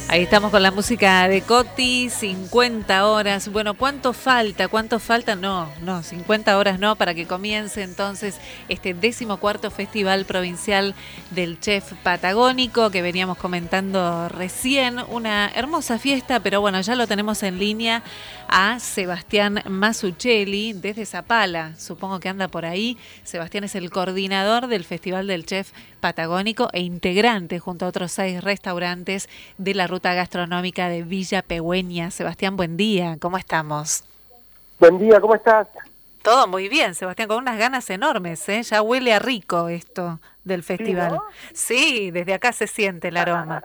Ahí estamos con la música de Coti, 50 horas. Bueno, ¿cuánto falta? ¿Cuánto falta? No, 50 horas no, para que comience entonces este 14º Festival Provincial del Chef Patagónico que veníamos comentando recién. Una hermosa fiesta, pero bueno, ya lo tenemos en línea a Sebastián Masuccelli desde Zapala. Supongo que anda por ahí. Sebastián es el coordinador del Festival del Chef Patagónico e integrante junto a otros 6 restaurantes de la ruta gastronómica de Villa Peueña. Sebastián, buen día, ¿cómo estamos? Buen día, ¿cómo estás? Todo muy bien, Sebastián, con unas ganas enormes, ¿eh? Ya huele a rico esto del Sí, ¿no? festival. Sí, desde acá se siente el aroma.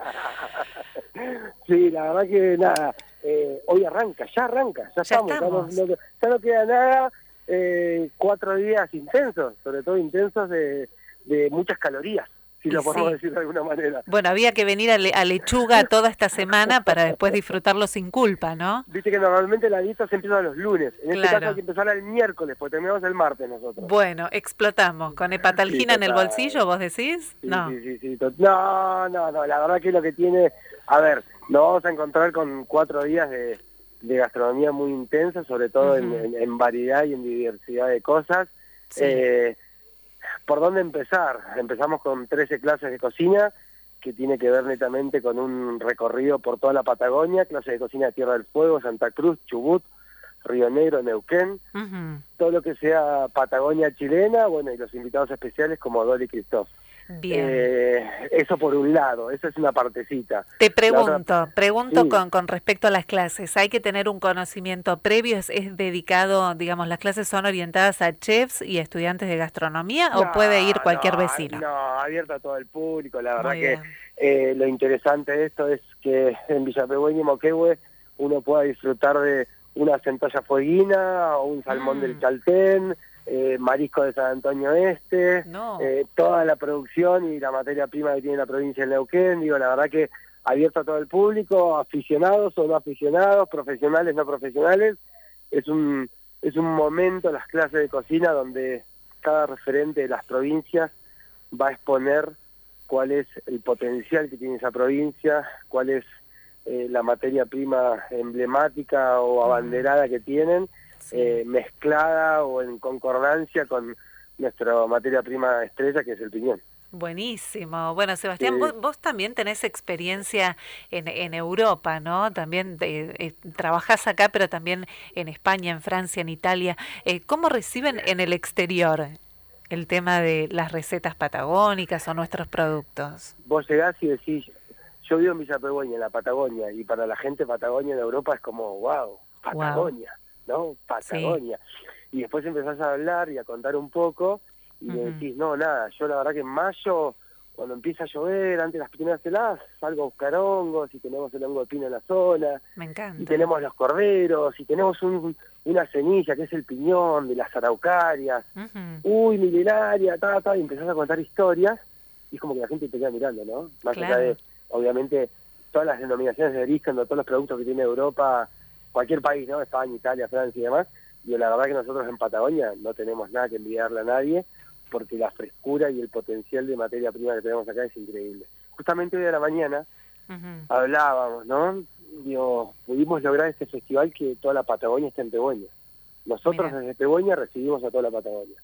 Sí, la verdad que nada, hoy arranca, ya Ya estamos, estamos. ya no queda nada, 4 días intensos, sobre todo intensos de muchas calorías, si Y lo podemos sí. decir de alguna manera. Bueno, había que venir a Lechuga toda esta semana para después disfrutarlo sin culpa, ¿no? Viste que normalmente la dieta se empieza los lunes, en este caso hay Claro. que empezar el miércoles, porque terminamos el martes nosotros. Bueno, explotamos. ¿Con Sí, hepatalgina en el total. bolsillo, vos decís? Sí, No. sí, sí, sí. No, la verdad que lo que tiene, a ver, nos vamos a encontrar con 4 días de gastronomía muy intensa, sobre todo Ujú. en variedad y en diversidad de cosas. Sí. Eh, ¿Por dónde empezar? Empezamos con 13 clases de cocina, que tiene que ver netamente con un recorrido por toda la Patagonia, clases de cocina de Tierra del Fuego, Santa Cruz, Chubut, Río Negro, Neuquén, Ujú. todo lo que sea Patagonia chilena, bueno, y los invitados especiales como Dolly Christoph. Bien. Eso por un lado, esa es una partecita. Te La otra, pregunto sí, con respecto a las clases. ¿Hay que tener un conocimiento previo? ¿Es dedicado, digamos, las clases son orientadas a chefs y estudiantes de gastronomía o puede ir cualquier vecino? abierta a todo el público. La verdad Muy que bien. lo interesante de esto es que en Villa Peueña y Moquehue uno pueda disfrutar de una centolla fueguina o un salmón del Mm, Chaltén, marisco de San Antonio Este, no, toda la producción y la materia prima que tiene la provincia de Neuquén. Digo, la verdad que abierto a todo el público, aficionados o no aficionados, profesionales, no profesionales. Es es un momento, las clases de cocina, donde cada referente de las provincias va a exponer cuál es el potencial que tiene esa provincia, cuál es la materia prima emblemática o ujú, abanderada que tienen, sí. mezclada o en concordancia con nuestra materia prima estrella, que es el piñón. Buenísimo. Bueno, Sebastián, Sí, vos también tenés experiencia en Europa, ¿no? También trabajás acá, pero también en España, en Francia, en Italia. ¿Cómo reciben en el exterior el tema de las recetas patagónicas o nuestros productos? vos llegás y decís, yo vivo en Villa Peueña, en la Patagonia, y para la gente Patagonia en Europa es como, wow, Wow, Patagonia, ¿no? sí. Patagonia. Y después empezás a hablar y a contar un poco, y me Ujú. decís, no, nada, yo la verdad que en mayo, cuando empieza a llover, antes de las primeras heladas, salgo a buscar hongos, y tenemos el hongo de pino en la zona, Me y encanta. tenemos los corderos, y tenemos una semilla que es el piñón de las araucarias, Ujú. uy, milenaria, y empezás a contar historias, y es como que la gente te queda mirando, ¿no? Más allá Claro, de, obviamente, todas las denominaciones de origen, de todos los productos que tiene Europa, cualquier país, ¿no? España, Italia, Francia y demás, y la verdad que nosotros en Patagonia no tenemos nada que envidiarle a nadie, porque la frescura y el potencial de materia prima que tenemos acá es increíble. Justamente hoy a la mañana ujú, hablábamos, ¿no? Digo, pudimos lograr este festival que toda la Patagonia está en Peueña. Nosotros mira, desde Peueña recibimos a toda la Patagonia.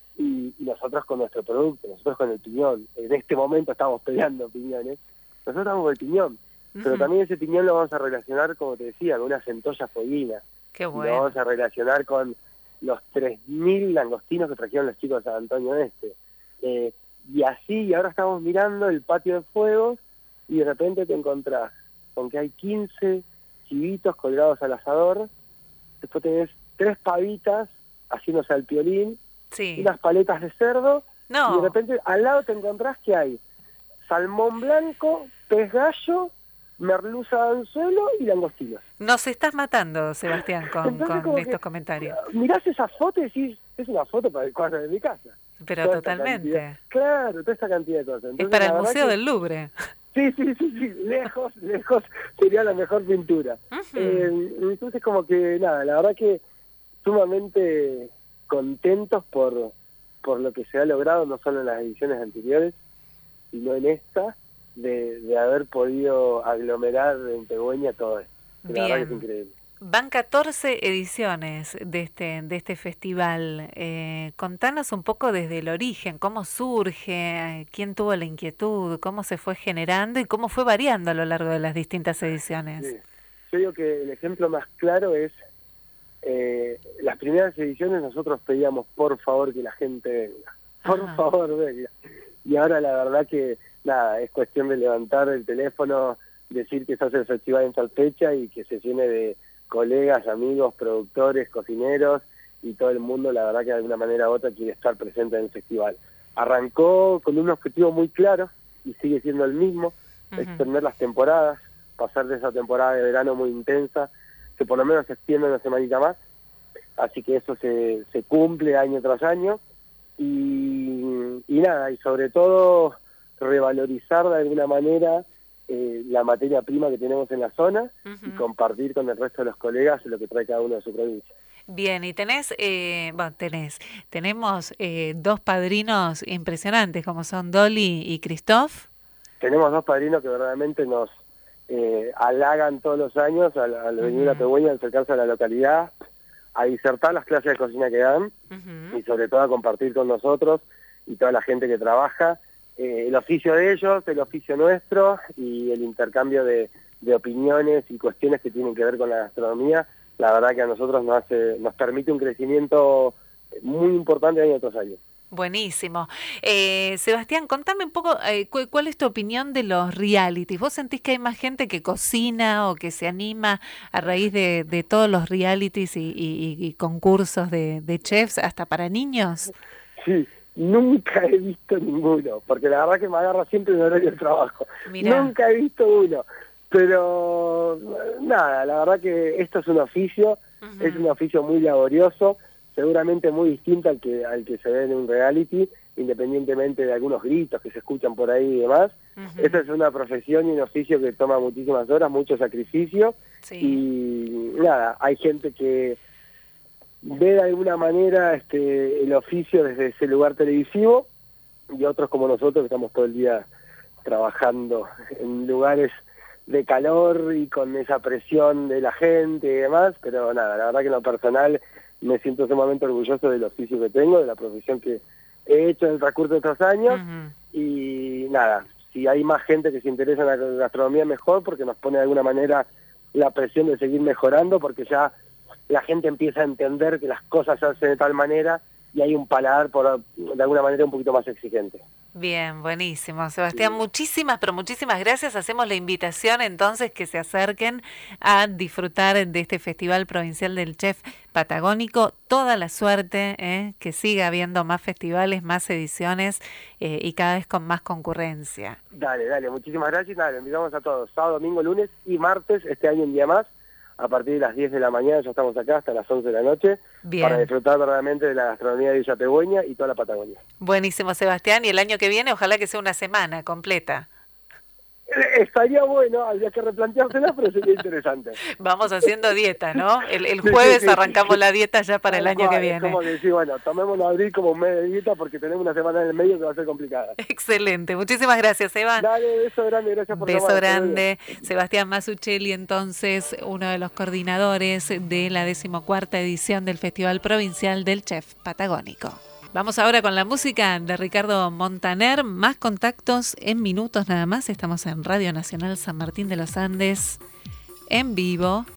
Y nosotros con nuestro producto, nosotros con el piñón. En este momento estamos peleando piñones. Nosotros estamos con el piñón. Pero ujú, también ese piñón lo vamos a relacionar, como te decía, con una centolla fueguina. qué Y lo bueno. vamos a relacionar con los 3.000 langostinos que trajeron los chicos de San Antonio Este. Y así, y ahora estamos mirando el patio de fuegos y de repente te encontrás con que hay 15 chivitos colgados al asador, después tenés 3 pavitas haciéndose al piolín, Sí. unas paletas de cerdo, y de No, repente al lado te encontrás que hay salmón blanco, pez gallo, merluza de anzuelo y langostinos. nos estás matando, Sebastián, Entonces con como que estos comentarios. mirás esa foto y decís, es una foto para el cuadro de mi casa. Pero Toda esta cantidad, totalmente. claro, toda esta cantidad de cosas. Es Entonces para el la verdad Museo que del Louvre. sí, lejos, lejos sería la mejor pintura. Ujú. Entonces como que nada, la verdad que sumamente contentos por lo que se ha logrado, no solo en las ediciones anteriores, sino en esta. de haber podido aglomerar en Pegüeña todo esto. La verdad que es increíble. Van 14 ediciones de este festival. Contanos un poco desde el origen, cómo surge, quién tuvo la inquietud, cómo se fue generando y cómo fue variando a lo largo de las distintas ediciones. Sí. Yo digo que el ejemplo más claro es las primeras ediciones nosotros pedíamos por favor que la gente venga, por favor venga. Y ahora la verdad que nada, es cuestión de levantar el teléfono, decir que se hace el festival en tal fecha y que se llene de colegas, amigos, productores, cocineros y todo el mundo, la verdad que de alguna manera u otra quiere estar presente en el festival. Arrancó con un objetivo muy claro y sigue siendo el mismo, extender las temporadas, pasar de esa temporada de verano muy intensa, que por lo menos se extiende una semanita más, así que eso se cumple año tras año, y nada, y sobre todo revalorizar de alguna manera la materia prima que tenemos en la zona y compartir con el resto de los colegas lo que trae cada uno de su provincia. Bien, y tenemos dos padrinos impresionantes como son Dolly y Christoph. Tenemos dos padrinos que verdaderamente nos halagan todos los años al venir a Pegüeña, al acercarse a la localidad, a disertar las clases de cocina que dan y sobre todo a compartir con nosotros y toda la gente que trabaja el oficio de ellos, el oficio nuestro y el intercambio de opiniones y cuestiones que tienen que ver con la gastronomía. La verdad que a nosotros nos permite un crecimiento muy importante año tras año. Buenísimo. Sebastián, contame un poco, ¿cuál es tu opinión de los realities? ¿Vos sentís que hay más gente que cocina o que se anima a raíz de todos los realities y concursos de chefs hasta para niños? Sí. Nunca he visto ninguno, porque la verdad que me agarra siempre en horario de trabajo. Mirá. Nunca he visto uno, pero nada, la verdad que esto es un oficio, es un oficio muy laborioso, seguramente muy distinto al que se ve en un reality, independientemente de algunos gritos que se escuchan por ahí y demás. Esta es una profesión y un oficio que toma muchísimas horas, mucho sacrificio, y nada, hay gente que ve de alguna manera el oficio desde ese lugar televisivo y otros como nosotros que estamos todo el día trabajando en lugares de calor y con esa presión de la gente y demás, pero nada, la verdad que en lo personal me siento sumamente orgulloso del oficio que tengo, de la profesión que he hecho en el transcurso de estos años y nada, si hay más gente que se interesa en la gastronomía mejor porque nos pone de alguna manera la presión de seguir mejorando porque ya la gente empieza a entender que las cosas se hacen de tal manera y hay un paladar de alguna manera un poquito más exigente. Bien, buenísimo. Sebastián, muchísimas gracias. Hacemos la invitación entonces que se acerquen a disfrutar de este Festival Provincial del Chef Patagónico. Toda la suerte, que siga habiendo más festivales, más ediciones y cada vez con más concurrencia. Dale, muchísimas gracias. Nada, le invitamos a todos, sábado, domingo, lunes y martes, este año un día más. A partir de las 10 de la mañana ya estamos acá hasta las 11 de la noche. Bien. Para disfrutar verdaderamente de la gastronomía de Villa Pegüeña y toda la Patagonia. Buenísimo, Sebastián. Y el año que viene ojalá que sea una semana completa. Estaría bueno, habría que replanteársela, pero sería interesante. Vamos haciendo dieta, ¿no? El jueves arrancamos la dieta ya para el año que viene. Es como decir, bueno, tomémonos abril como un mes de dieta porque tenemos una semana en el medio que va a ser complicada. Excelente, muchísimas gracias, Eva. Dale, beso grande, gracias por beso grande. Sebastián Masuccelli, entonces, uno de los coordinadores de la 14ª edición del Festival Provincial del Chef Patagónico. Vamos ahora con la música de Ricardo Montaner. Más contactos en minutos nada más. Estamos en Radio Nacional San Martín de los Andes, en vivo.